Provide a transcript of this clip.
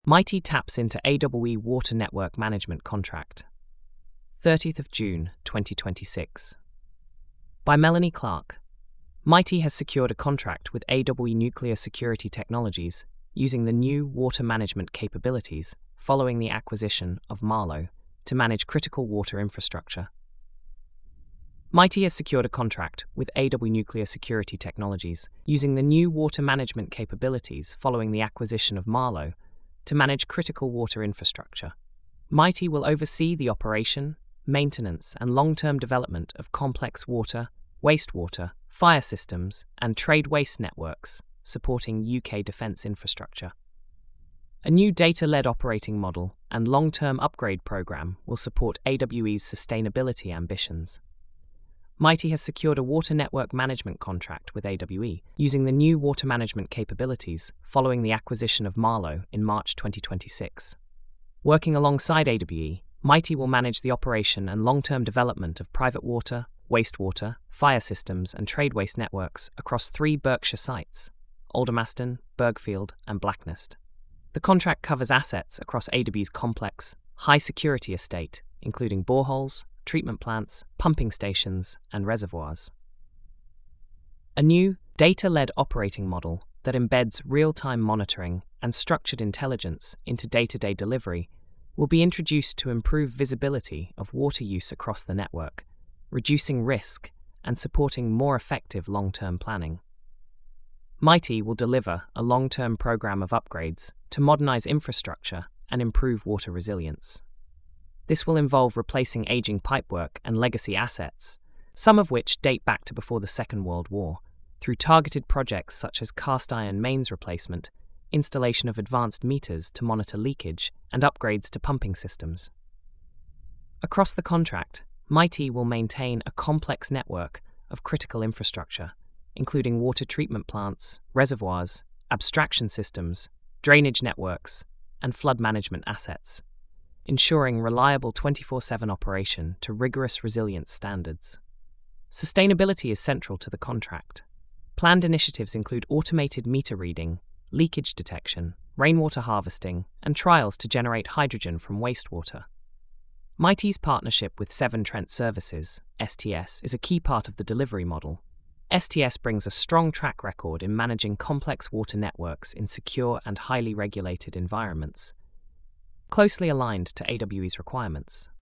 Mitie taps into AWE Water Network Management Contract. 30th of June, 2026. By Melanie Clark. Mitie has secured a contract with AWE Nuclear Security Technologies using the new water management capabilities following the acquisition of Marlowe to manage critical water infrastructure. Mitie has secured a contract with AWE Nuclear Security Technologies using the new water management capabilities following the acquisition of Marlowe to manage critical water infrastructure. Mitie will oversee the operation, maintenance, and long-term development of complex water, wastewater, fire systems, and trade waste networks supporting UK defence infrastructure. A new data-led operating model and long-term upgrade programme will support AWE's sustainability ambitions. Mitie has secured a water network management contract with AWE using the new water management capabilities following the acquisition of Marlowe in March 2026. Working alongside AWE, Mitie will manage the operation and long-term development of private water, wastewater, fire systems and trade waste networks across 3 Berkshire sites: Aldermaston, Bergfield and Blacknest. The contract covers assets across AWE's complex, high-security estate, including boreholes, treatment plants, pumping stations, and reservoirs. A new, data-led operating model that embeds real-time monitoring and structured intelligence into day-to-day delivery will be introduced to improve visibility of water use across the network, reducing risk and supporting more effective long-term planning. Mitie will deliver a long-term program of upgrades to modernize infrastructure and improve water resilience. This will involve replacing aging pipework and legacy assets, some of which date back to before the Second World War, through targeted projects such as cast iron mains replacement, installation of advanced meters to monitor leakage, and upgrades to pumping systems. Across the contract, Mitie will maintain a complex network of critical infrastructure, including water treatment plants, reservoirs, abstraction systems, drainage networks, and flood management assets, ensuring reliable 24/7 operation to rigorous resilience standards. Sustainability is central to the contract. Planned initiatives include automated meter reading, leakage detection, rainwater harvesting, and trials to generate hydrogen from wastewater. Mitie's partnership with Severn Trent Services, STS, is a key part of the delivery model. STS brings a strong track record in managing complex water networks in secure and highly regulated environments, closely aligned to AWE's requirements.